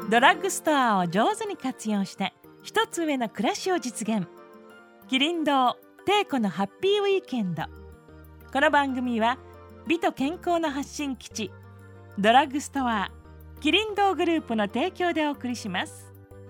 ドラッグストアを上手に活用して一つ上の暮らしを実現。キリン堂テイコのハッピーウィーケンド。この番組は美と健康の発信基地ドラッグストアキリン堂グループの提供でお送りします。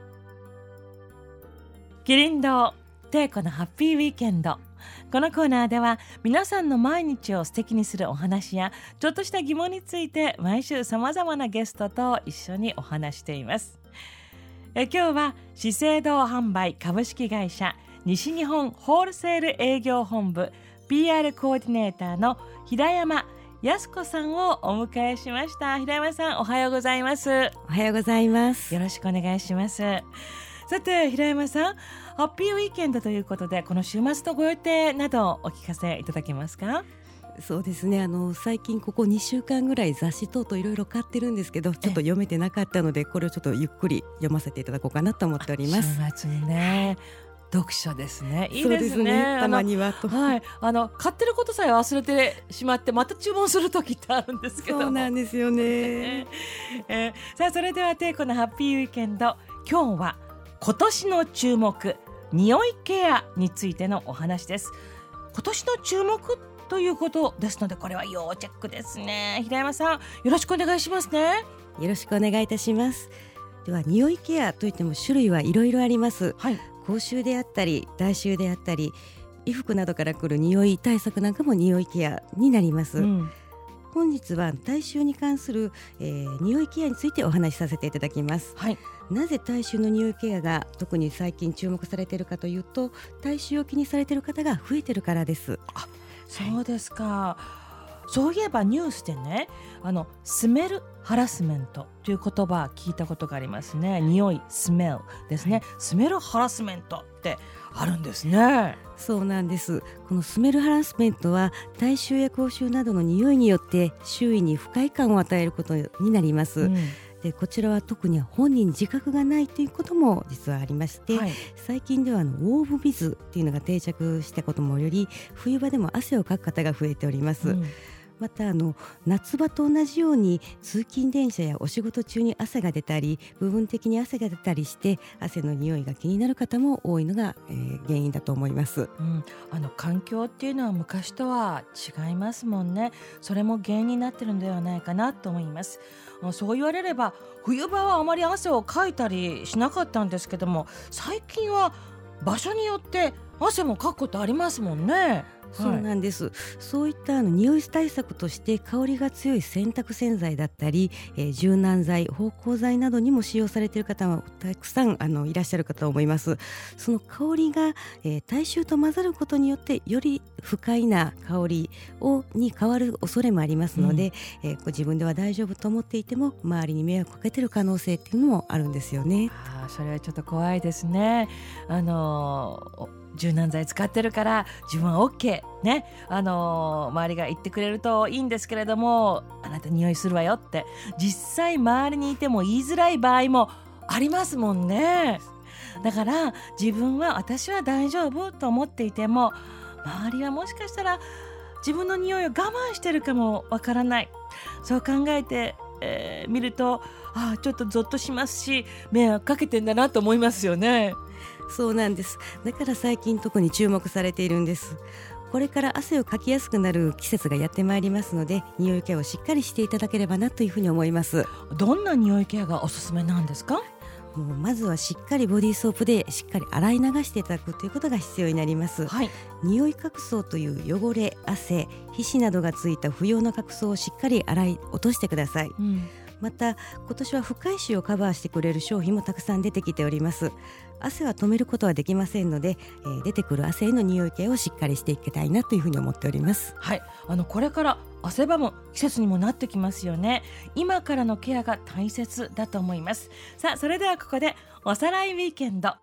キリン堂テイコのハッピーウィーケンド。このコーナーでは皆さんの毎日を素敵にするお話やちょっとした疑問について毎週さまざまなゲストと一緒にお話しています。今日は資生堂販売株式会社西日本ホールセール営業本部 PR コーディネーターの平山靖子さんをお迎えしました。平山さん、おはようございます。 おはようございます。 よろしくお願いします。さて平山さん、ハッピーウィーケンドということでこの週末のご予定などお聞かせいただけますか？ そうですね、最近ここ2週間ぐらい雑誌等々いろいろ買ってるんですけど、ちょっと読めてなかったのでこれをちょっとゆっくり読ませていただこうかなと思っております。 週末にね、読書ですね。いいですね。 そうですね、たまにはと、 はい、買ってることさえ忘れてしまってまた注文する時ってあるんですけど。 そうなんですよね。 さあそれではテイコのハッピーウィーケンド、今日は今年の注目匂いケアについてのお話です。今年の注目ということですのでこれは要チェックですね。平山さん、よろしくお願いしますね。 よろしくお願いいたします。では匂いケアといっても種類はいろいろあります、 はい、 口臭であったり体臭であったり衣服などから来る匂い対策なんかも匂いケアになります、本日は体臭に関する、匂いケアについてお話しさせていただきます、 はい、 なぜ体臭の匂いケアが特に最近注目されているかというと、体臭を気にされている方が増えているからです。 そうですか。そういえばニュースでね、スメルハラスメントという言葉聞いたことがありますね。匂い、スメルですね、スメルハラスメントってあるんですね。 そうなんです。このスメルハラスメントは体臭や口臭などの匂いによって周囲に不快感を与えることになります、でこちらは特に本人に自覚がないということも実はありまして、最近ではウォームビズっていうのが定着したこともより冬場でも汗をかく方が増えております、また夏場と同じように通勤電車やお仕事中に汗が出たり部分的に汗が出たりして汗の匂いが気になる方も多いのが、原因だと思います、 環境っていうのは昔とは違いますもんね。それも原因になってるのではないかなと思います。そう言われれば冬場はあまり汗をかいたりしなかったんですけども、最近は場所によって汗もかくことありますもんね。 そうなんです、そういった匂い対策として香りが強い洗濯洗剤だったり、柔軟剤、芳香剤などにも使用されている方はたくさんいらっしゃるかと思います。その香りが、体臭と混ざることによってより不快な香りに変わる恐れもありますので、ご自分では大丈夫と思っていても周りに迷惑をかけている可能性っていうのもあるんですよね。 それはちょっと怖いですね。柔軟剤使ってるから自分は OK ね、周りが言ってくれるといいんですけれども、あなた匂いするわよって実際周りにいても言いづらい場合もありますもんね。だから私は大丈夫と思っていても周りはもしかしたら自分の匂いを我慢してるかもわからない。そう考えて、見るとちょっとゾッとしますし迷惑かけてんだなと思いますよね。 そうなんです。だから最近特に注目されているんです。これから汗をかきやすくなる季節がやってまいりますので、匂いケアをしっかりしていただければなというふうに思います。 どんな匂いケアがおすすめなんですか？ もうまずはしっかりボディーソープでしっかり洗い流していただくということが必要になります、匂い角層という汚れ、汗、皮脂などがついた不要な角層をしっかり洗い落としてください、また今年は不快臭をカバーしてくれる商品もたくさん出てきております。汗は止めることはできませんので、出てくる汗への匂いケアをしっかりしていきたいなというふうに思っております。 これから汗ばむ季節にもなってきますよね。今からのケアが大切だと思います。さあそれではここでおさらいウィーケンド。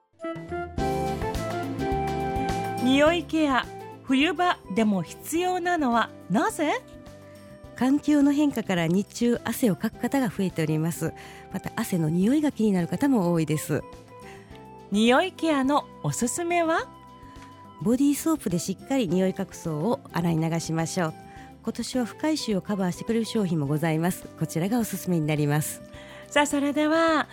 匂いケア、冬場でも必要なのはなぜ？ 環境の変化から日中汗をかく方が増えております。また汗の匂いが気になる方も多いです。 匂いケアのおすすめは？ ボディーソープでしっかり匂い角層を洗い流しましょう。今年は不快臭をカバーしてくれる商品もございます。こちらがおすすめになります。 さあそれでは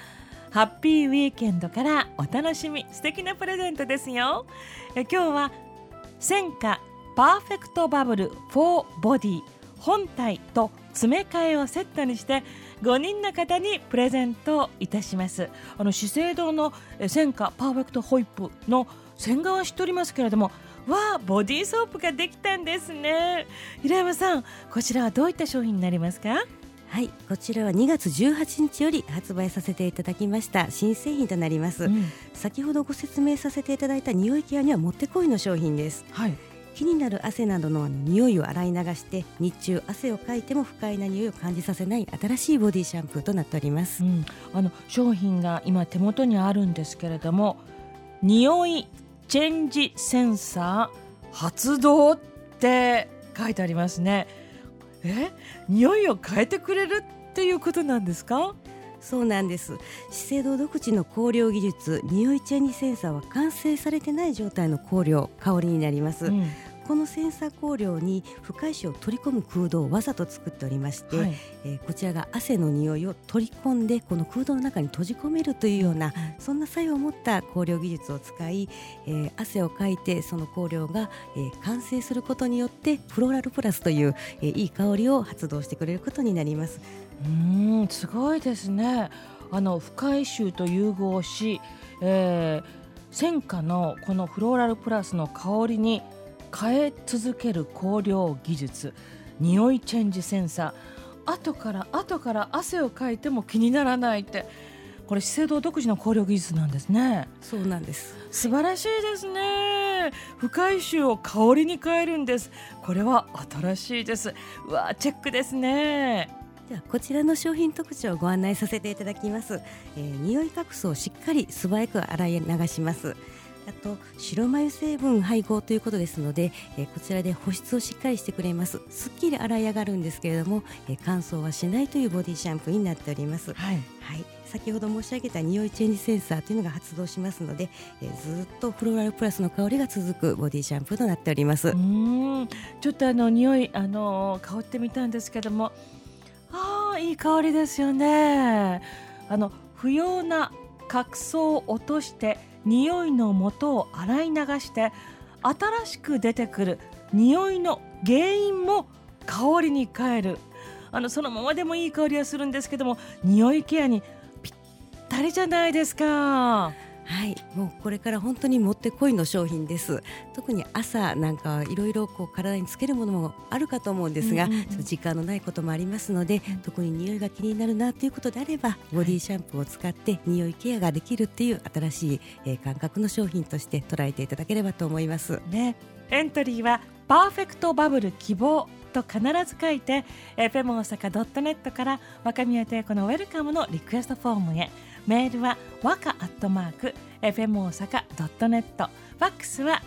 ハッピーウィーケンドからお楽しみ、素敵なプレゼントですよ。今日は専科パーフェクトバブル4ボディ本体と詰め替えをセットにして5人の方にプレゼントいたします。資生堂の専科パーフェクトホイップの洗顔は知っておりますけれども、わあ、ボディーソープができたんですね。平山さん、こちらはどういった商品になりますか？ はい、こちらは2月18日より発売させていただきました新製品となります、先ほどご説明させていただいた匂いケアにはもってこいの商品です。 はい、 気になる汗などの匂いを洗い流して日中汗をかいても不快な匂いを感じさせない新しいボディシャンプーとなっております、 商品が今手元にあるんですけれども、匂いチェンジセンサー発動って書いてありますね。匂いを変えてくれるっていうことなんですか？ そうなんです。資生堂独自の香料技術匂いチェンジセンサーは完成されてない状態の香料香りになります、このセンサー香料に不快臭を取り込む空洞をわざと作っておりまして、こちらが汗の匂いを取り込んでこの空洞の中に閉じ込めるというような、そんな作用を持った香料技術を使い、汗をかいてその香料が、完成することによってフローラルプラスという、いい香りを発動してくれることになります。 すごいですね。不快臭と融合し、専科のこのフローラルプラスの香りに変え続ける香料技術匂いチェンジセンサー、後から汗をかいても気にならないって、これ資生堂独自の香料技術なんですね。 そうなんです。 素晴らしいですね。不快臭を香りに変えるんです。これは新しいです。うわ、チェックですね。 ではこちらの商品特徴をご案内させていただきます、匂い隠すをしっかり素早く洗い流します。あと白眉成分配合ということですので、こちらで保湿をしっかりしてくれます。すっきり洗い上がるんですけれども、乾燥はしないというボディシャンプーになっております、先ほど申し上げた匂いチェンジセンサーというのが発動しますので、ずっとフローラルプラスの香りが続くボディシャンプーとなっております。 ちょっと匂い香ってみたんですけども、いい香りですよね。不要な角層を落として匂いの元を洗い流して新しく出てくる匂いの原因も香りに変える。そのままでもいい香りはするんですけども、匂いケアにぴったりじゃないですか。 はい、もうこれから本当にもってこいの商品です。特に朝なんかいろいろ体につけるものもあるかと思うんですが、時間のないこともありますので、特に匂いが気になるなということであれば、ボディシャンプーを使って匂いケアができるっていう新しい、感覚の商品として捉えていただければと思いますね。エントリーはパーフェクトバブル希望と必ず書いて、FM 大阪 .net から若宮亭子のウェルカムのリクエストフォームへ。メールはわか@fm 大阪 .net、 ファックスは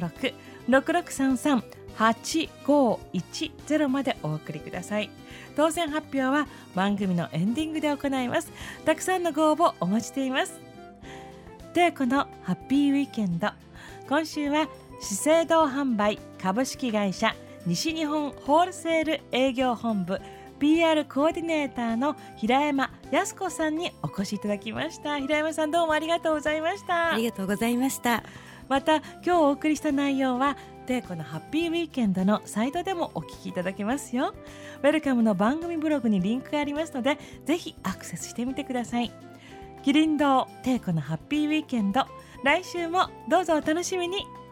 0663-8510 までお送りください。当選発表は番組のエンディングで行います。たくさんのご応募お待ちしています。で、このハッピーウィーケンド、今週は資生堂販売株式会社西日本ホールセール営業本部PR コーディネーターの平山康子さんにお越しいただきました。平山さん、どうもありがとうございました。 ありがとうございました。 また今日お送りした内容はでこのハッピーウィーケンドのサイトでもお聞きいただけますよ。ウェルカムの番組ブログにリンクがありますので、ぜひアクセスしてみてください。キリン堂テイコのハッピーウィーケンド、来週もどうぞお楽しみに。